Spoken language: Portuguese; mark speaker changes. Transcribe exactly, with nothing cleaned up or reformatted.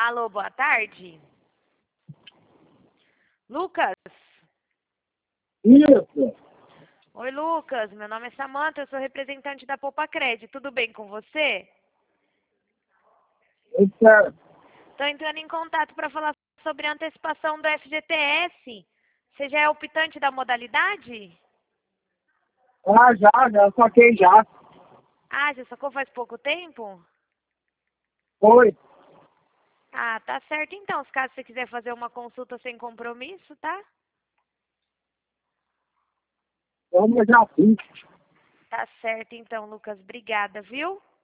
Speaker 1: Alô, boa tarde. Lucas?
Speaker 2: Isso.
Speaker 1: Oi, Lucas. Meu nome é Samanta, eu sou representante da Poupa Cred. Tudo bem com você?
Speaker 2: Isso.
Speaker 1: Estou entrando em contato para falar sobre a antecipação do F G T S. Você já é optante da modalidade?
Speaker 2: Ah, já, já saquei já.
Speaker 1: Ah, já sacou faz pouco tempo?
Speaker 2: Foi.
Speaker 1: Ah, tá certo então. Se caso você quiser fazer uma consulta sem compromisso, tá?
Speaker 2: Vamos já fiz.
Speaker 1: Tá certo então, Lucas. Obrigada, viu?